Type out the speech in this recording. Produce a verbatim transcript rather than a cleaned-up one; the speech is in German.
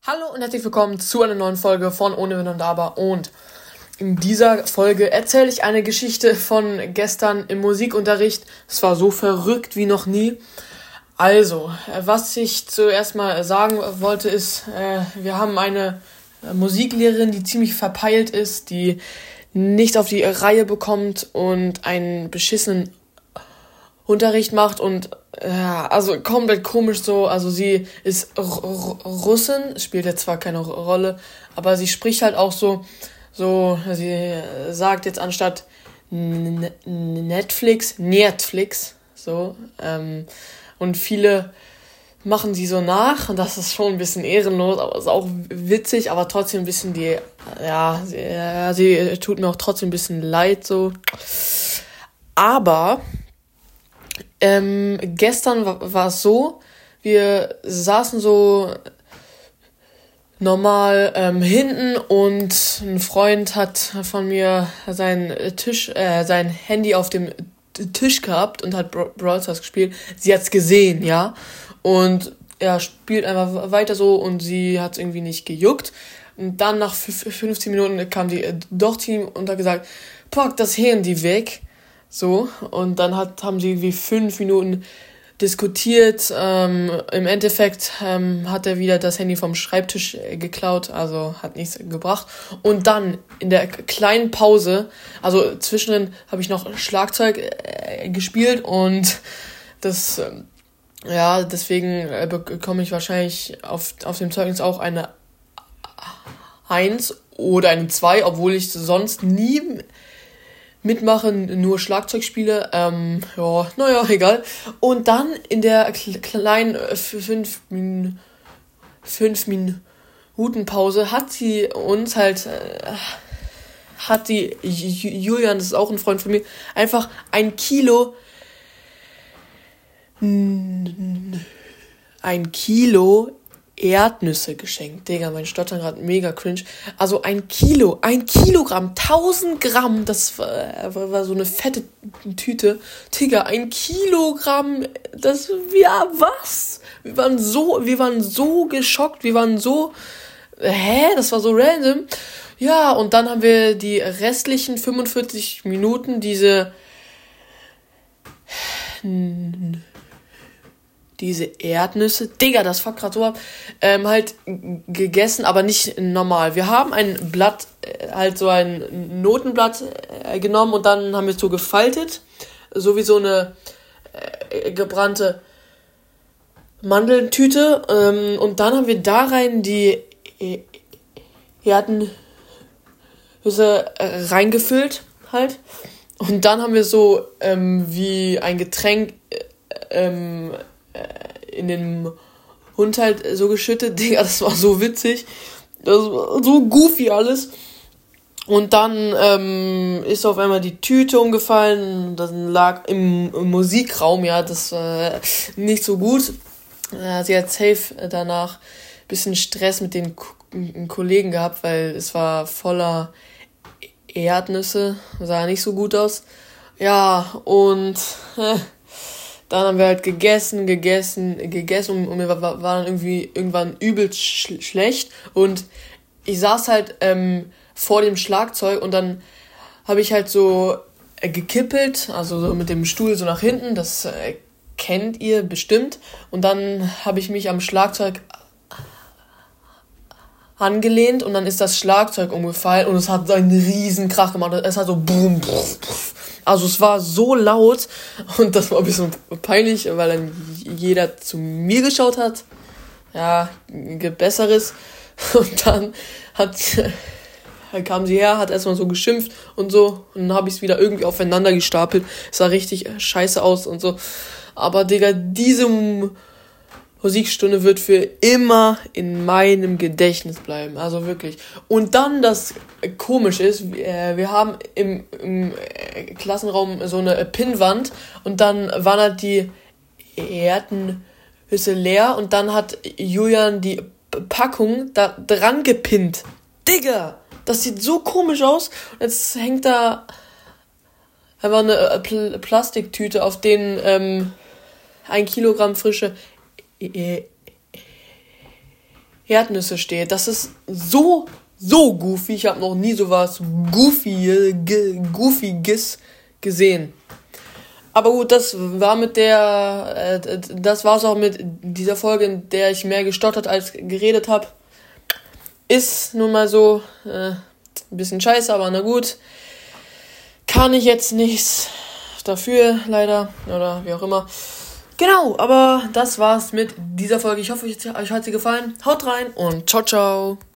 Hallo und herzlich willkommen zu einer neuen Folge von Ohne Wenn und Aber. Und in dieser Folge erzähle ich eine Geschichte von gestern im Musikunterricht. Es war so verrückt wie noch nie. Also, was ich zuerst mal sagen wollte ist, äh, wir haben eine Musiklehrerin, die ziemlich verpeilt ist, die nicht auf die Reihe bekommt und einen beschissenen Unterricht macht und ja, also komplett komisch so, also sie ist R- R- Russin, spielt jetzt zwar keine Rolle, aber sie spricht halt auch so, so, sie sagt jetzt anstatt N- Netflix, Netflix, so, ähm, und viele machen sie so nach und das ist schon ein bisschen ehrenlos, aber ist auch witzig, aber trotzdem ein bisschen die, ja, sie, ja, sie tut mir auch trotzdem ein bisschen leid, so, aber Ähm, gestern war, war es so, wir saßen so normal ähm, hinten und ein Freund hat von mir sein Tisch, äh, sein Handy auf dem Tisch gehabt und hat Bra- Brawl Stars gespielt. Sie hat's gesehen, ja, und er spielt einfach weiter so und sie hat's irgendwie nicht gejuckt. Und dann nach f- fünfzehn Minuten kam die äh, doch zu ihm und hat gesagt, pack das Handy weg. So, und dann hat, haben sie wie fünf Minuten diskutiert. Ähm, im Endeffekt ähm, hat er wieder das Handy vom Schreibtisch äh, geklaut, also hat nichts gebracht. Und dann in der kleinen Pause, also zwischendrin habe ich noch Schlagzeug äh, gespielt und das, ähm, ja, deswegen äh, bekomme ich wahrscheinlich auf, auf dem Zeugnis auch eine eins oder eine zwei, obwohl ich sonst nie mitmachen, nur Schlagzeug spiele, ähm, ja, naja, egal. Und dann in der kle- kleinen äh, fünf, Min- fünf Minuten Pause hat sie uns halt, äh, hat die Ju- Julian, das ist auch ein Freund von mir, einfach ein Kilo, ein Kilo Erdnüsse geschenkt. Digga, mein Stottern gerade mega cringe. Also ein Kilo, ein Kilogramm, tausend Gramm, das war, war, war so eine fette Tüte. Digga, ein Kilogramm, das, ja, was? Wir waren so, wir waren so geschockt, wir waren so, hä, das war so random. Ja, und dann haben wir die restlichen fünfundvierzig Minuten diese diese Erdnüsse, Digga, das fuckt grad so ab, ähm, halt g- gegessen, aber nicht normal. Wir haben ein Blatt, äh, halt so ein Notenblatt äh, genommen und dann haben wir es so gefaltet, so wie so eine äh, gebrannte Mandeltüte, ähm, und dann haben wir da rein die äh, Erdnüsse äh, reingefüllt, halt. Und dann haben wir so ähm, wie ein Getränk äh, ähm, in den Hund halt so geschüttet. Digga, das war so witzig. Das war so goofy alles. Und dann ähm, ist auf einmal die Tüte umgefallen. Das lag im, im Musikraum. Ja, das war nicht so gut. Äh, sie hat safe danach ein bisschen Stress mit den Ko- Kollegen gehabt, weil es war voller Erdnüsse. Sah nicht so gut aus. Ja, und äh, dann haben wir halt gegessen, gegessen, gegessen und mir war, war dann irgendwie irgendwann übelst sch- schlecht und ich saß halt ähm, vor dem Schlagzeug und dann habe ich halt so äh, gekippelt, also so mit dem Stuhl so nach hinten, das äh, kennt ihr bestimmt, und dann habe ich mich am Schlagzeug angelehnt und dann ist das Schlagzeug umgefallen und es hat einen riesen Krach gemacht. Es hat so boom, boom, boom. Also es war so laut und das war ein bisschen peinlich, weil dann jeder zu mir geschaut hat. Ja, gibt Besseres. Und dann hat dann kam sie her, hat erstmal so geschimpft und so und dann habe ich es wieder irgendwie aufeinander gestapelt. Es sah richtig scheiße aus und so. Aber Digga, diese Musikstunde wird für immer in meinem Gedächtnis bleiben, also wirklich. Und dann, das komisch ist, wir, wir haben im, im Klassenraum so eine Pinnwand und dann waren halt die Erdnüsse leer und dann hat Julian die Packung da dran gepinnt. Digga, das sieht so komisch aus. Und jetzt hängt da einfach eine Pl- Plastiktüte, auf denen ähm, ein Kilogramm frische Erdnüsse steht. Das ist so, so goofy. Ich habe noch nie sowas goofy, ge, goofiges gesehen. Aber gut, das war mit der, äh, das war's auch mit dieser Folge, in der ich mehr gestottert als geredet habe. Ist nun mal so, äh, ein bisschen scheiße, aber na gut. Kann ich jetzt nichts dafür, leider, oder wie auch immer. Genau, aber das war's mit dieser Folge. Ich hoffe, euch hat sie gefallen. Haut rein und ciao, ciao.